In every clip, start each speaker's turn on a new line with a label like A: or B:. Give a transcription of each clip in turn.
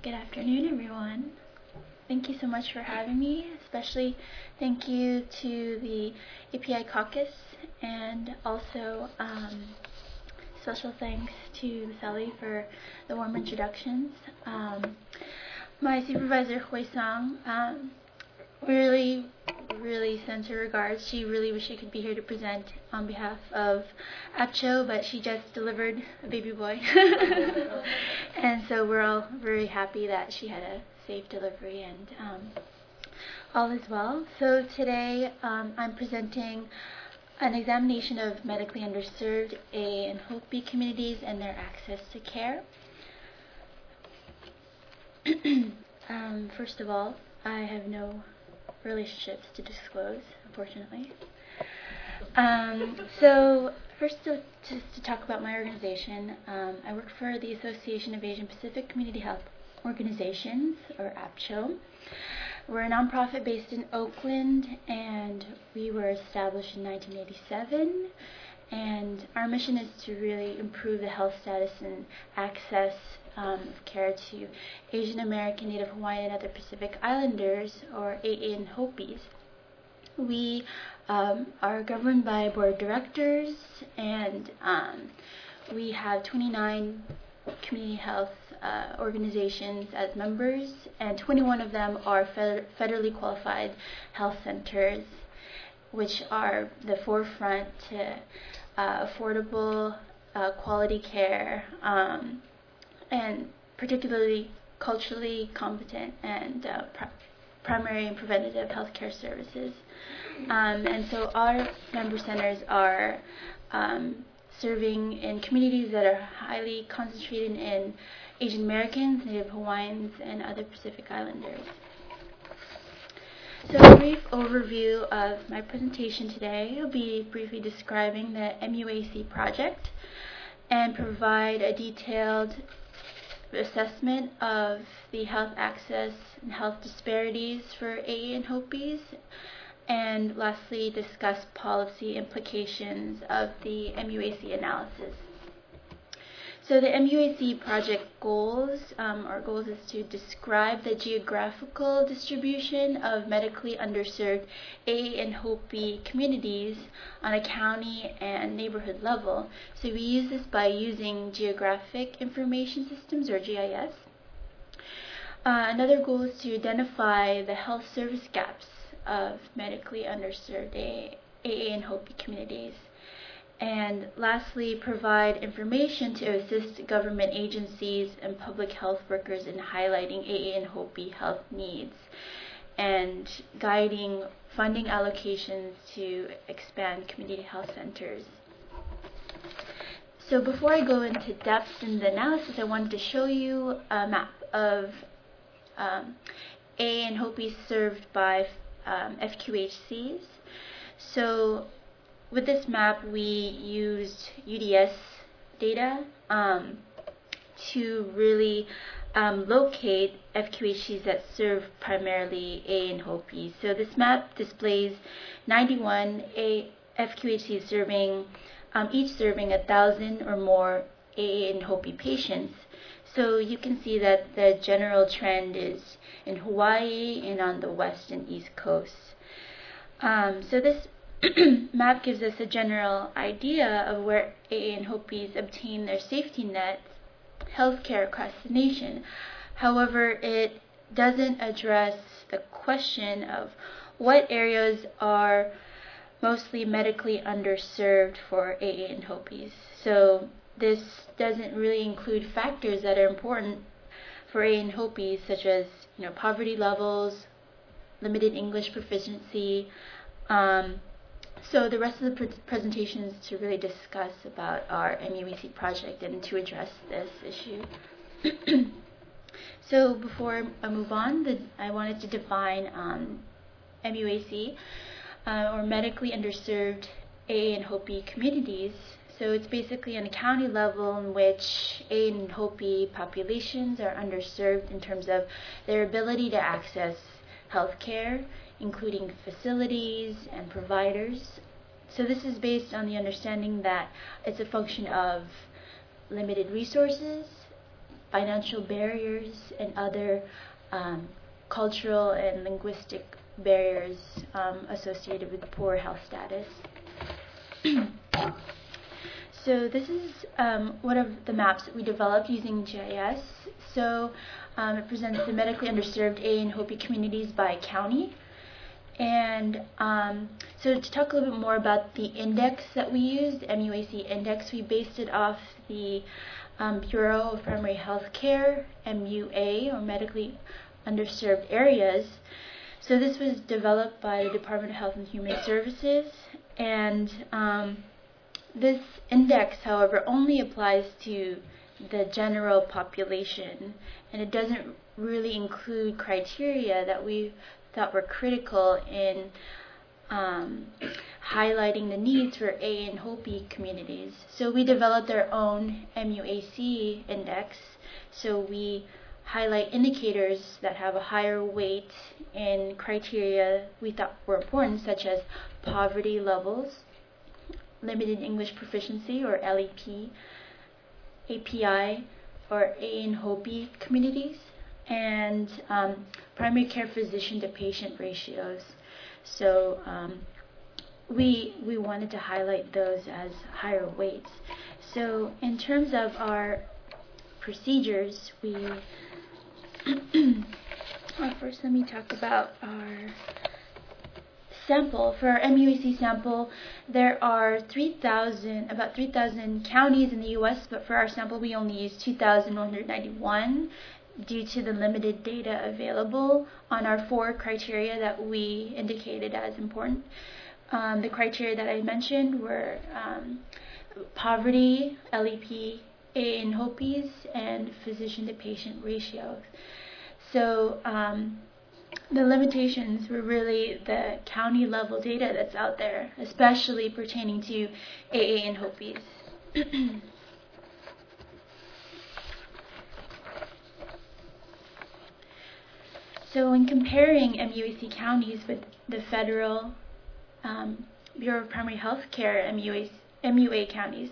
A: Good afternoon, everyone. Thank you so much for having me, especially thank you to the API Caucus, and also special thanks to Sally for the warm introductions. My supervisor, Hui Sang, really sends her regards. She really wished she could be here to present on behalf of APCHO, but she just delivered a baby boy. And so we're all very happy that she had a safe delivery and all is well. So today I'm presenting an examination of medically underserved A and HOPE communities and their access to care. First of all, I have no relationships to disclose, unfortunately. So first, just to talk about my organization, I work for the Association of Asian Pacific Community Health Organizations, or APCHO. We're a nonprofit based in Oakland, and we were established in 1987. And our mission is to really improve the health status and access of care to Asian American, Native Hawaiian, and other Pacific Islanders, or AA and Hopis. We are governed by a board of directors, and we have 29 community health organizations as members, and 21 of them are federally qualified health centers, which are the forefront to affordable quality care, and particularly culturally competent and primary and preventative healthcare services. And so our member centers are serving in communities that are highly concentrated in Asian Americans, Native Hawaiians, and other Pacific Islanders. So a brief overview of my presentation today. I'll be briefly describing the MUAC project and provide a detailed assessment of the health access and health disparities for AA and HOPIs, and lastly discuss policy implications of the MUAC analysis. So the MUAC project goals, our goals is to describe the geographical distribution of medically underserved AA and HOPI communities on a county and neighborhood level. So we use this by using Geographic Information Systems, or GIS. Another goal is to identify the health service gaps of medically underserved AA and HOPI communities. And lastly, provide information to assist government agencies and public health workers in highlighting AA and HOPI health needs and guiding funding allocations to expand community health centers. So before I go into depth in the analysis, I wanted to show you a map of AA and HOPI served by FQHCs. So with this map, we used UDS data to really locate FQHCs that serve primarily A and HOPI. So this map displays 91 FQHCs serving, each serving 1,000 or more AA and HOPI patients. So you can see that the general trend is in Hawaii and on the west and east coasts. So this map gives us a general idea of where AA and HOPIs obtain their safety net healthcare across the nation. However, it doesn't address the question of what areas are mostly medically underserved for AA and HOPIs. So this doesn't really include factors that are important for AA and HOPIs, such as poverty levels, limited English proficiency. So the rest of the presentation is to really discuss about our MUAC project and to address this issue. So before I move on, I wanted to define MUAC, or medically underserved AA and HOPI communities. So it's basically on a county level in which AA and HOPI populations are underserved in terms of their ability to access health care, including facilities and providers. So this is based on the understanding that it's a function of limited resources, financial barriers and other cultural and linguistic barriers associated with poor health status. So this is one of the maps that we developed using GIS. So it presents the medically underserved A and Hopi communities by county. And so to talk a little bit more about the index that we used, the MUAC index, we based it off the Bureau of Primary Health Care, MUA, or Medically Underserved Areas. So this was developed by the Department of Health and Human Services, and this index, however, only applies to the general population, and it doesn't really include criteria that we thought were critical in highlighting the needs for A and Hopi communities. So we developed our own MUAC index. So we highlight indicators that have a higher weight in criteria we thought were important, such as poverty levels, limited English proficiency, or LEP, API, or A and Hopi communities, and primary care physician to patient ratios. So we wanted to highlight those as higher weights. So in terms of our procedures, we first let me talk about our sample. For our MUAC sample, there are about 3,000 counties in the U.S., but for our sample we only used 2,191 due to the limited data available on our 4 criteria that we indicated as important. The criteria that I mentioned were poverty, LEP, A and Hopis, and physician-to-patient ratios. So the limitations were really the county-level data that's out there, especially pertaining to AA and Hopis. So in comparing MUAC counties with the federal Bureau of Primary Health Care MUA counties,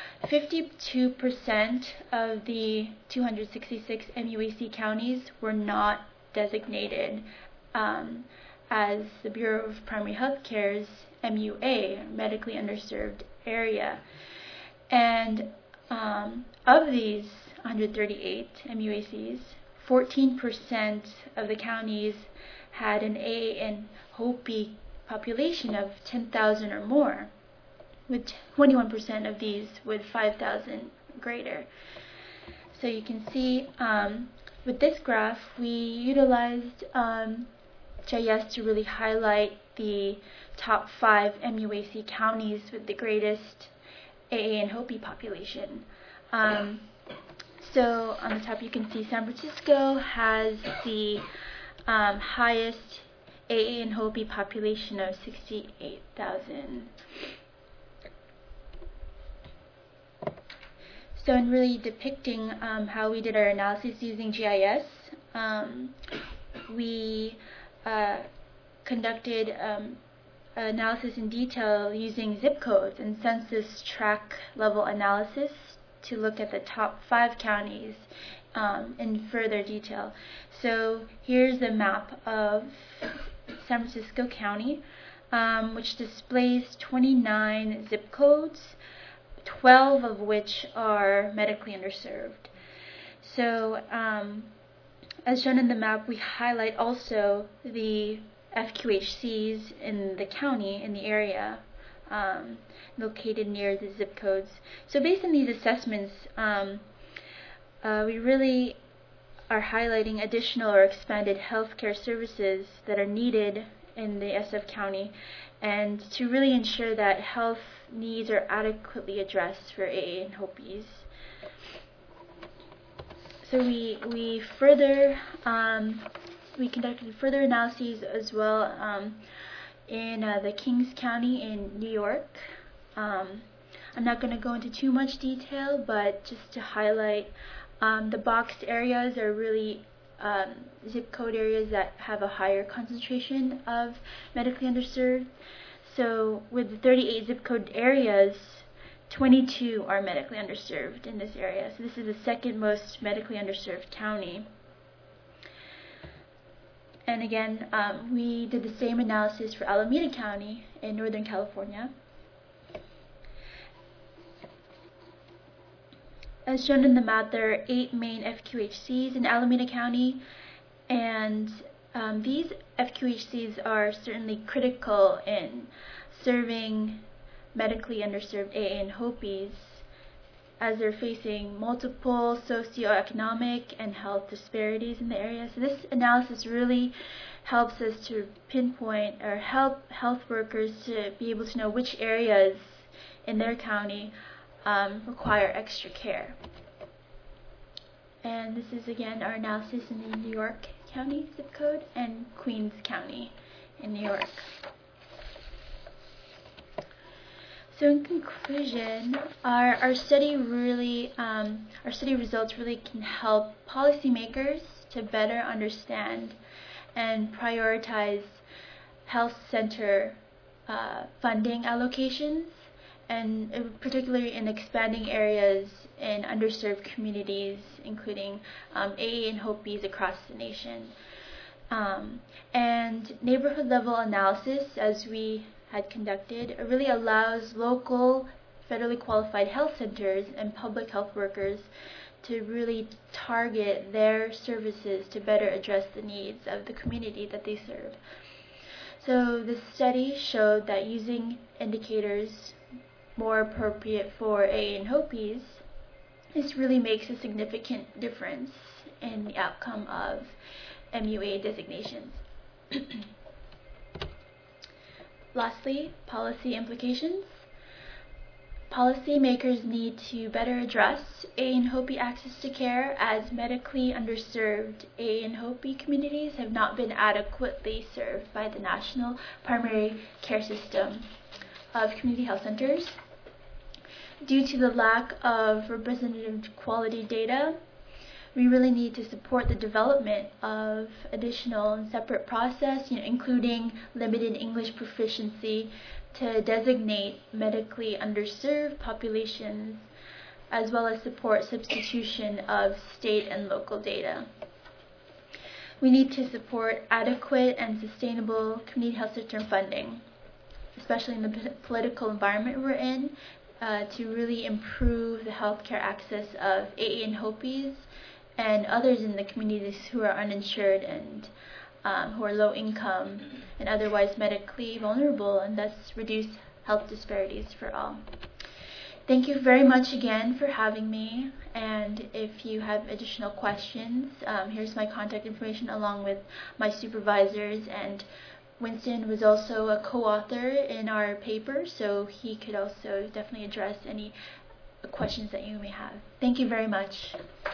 A: 52% of the 266 MUAC counties were not designated as the Bureau of Primary Health Care's MUA, medically underserved area. And of these 138 MUACs, 14% of the counties had an A and Hopi population of 10,000 or more, with 21% of these with 5,000 greater. So you can see with this graph, we utilized GIS to really highlight the top 5 MUAC counties with the greatest AA and Hopi population. So on the top you can see San Francisco has the highest AA and Hopi population of 68,000. So in really depicting how we did our analysis using GIS, we conducted analysis in detail using zip codes and census tract level analysis to look at the top 5 counties in further detail. So here's a map of San Francisco County, which displays 29 zip codes, 12 of which are medically underserved. So as shown in the map, we highlight also the FQHCs in the county, in the area, located near the zip codes. So based on these assessments, we really are highlighting additional or expanded healthcare services that are needed in the SF County, and to really ensure that health needs are adequately addressed for AA and Hopis. So we conducted further analyses as well in the Kings County in New York. I'm not going to go into too much detail, but just to highlight, the boxed areas are really zip code areas that have a higher concentration of medically underserved. So with the 38 zip code areas, 22 are medically underserved in this area. So this is the second most medically underserved county. And again, we did the same analysis for Alameda County in Northern California. As shown in the map, there are 8 main FQHCs in Alameda County, and these FQHCs are certainly critical in serving medically underserved AA and Hopis as they're facing multiple socioeconomic and health disparities in the area. So this analysis really helps us to pinpoint or help health workers to be able to know which areas in their county require extra care. And this is again our analysis in the New York County zip code and Queens County in New York. So in conclusion, our study results really can help policymakers to better understand and prioritize health center funding allocations, and particularly in expanding areas in underserved communities, including AA and Hopis across the nation. And neighborhood level analysis, as we had conducted, really allows local federally qualified health centers and public health workers to really target their services to better address the needs of the community that they serve. So the study showed that using indicators more appropriate for AA and Hopis, this really makes a significant difference in the outcome of MUA designations. Lastly, policy implications. Policymakers need to better address AA and Hopi access to care, as medically underserved AA and Hopi communities have not been adequately served by the national primary care system of community health centers. Due to the lack of representative quality data, we really need to support the development of additional and separate process, including limited English proficiency, to designate medically underserved populations, as well as support substitution of state and local data. We need to support adequate and sustainable community health system funding, especially in the political environment we're in, to really improve the healthcare access of AA and Hopis and others in the communities who are uninsured and who are low income and otherwise medically vulnerable, and thus reduce health disparities for all. Thank you very much again for having me, and if you have additional questions, here's my contact information along with my supervisors, and Winston was also a co-author in our paper, so he could also definitely address any questions that you may have. Thank you very much.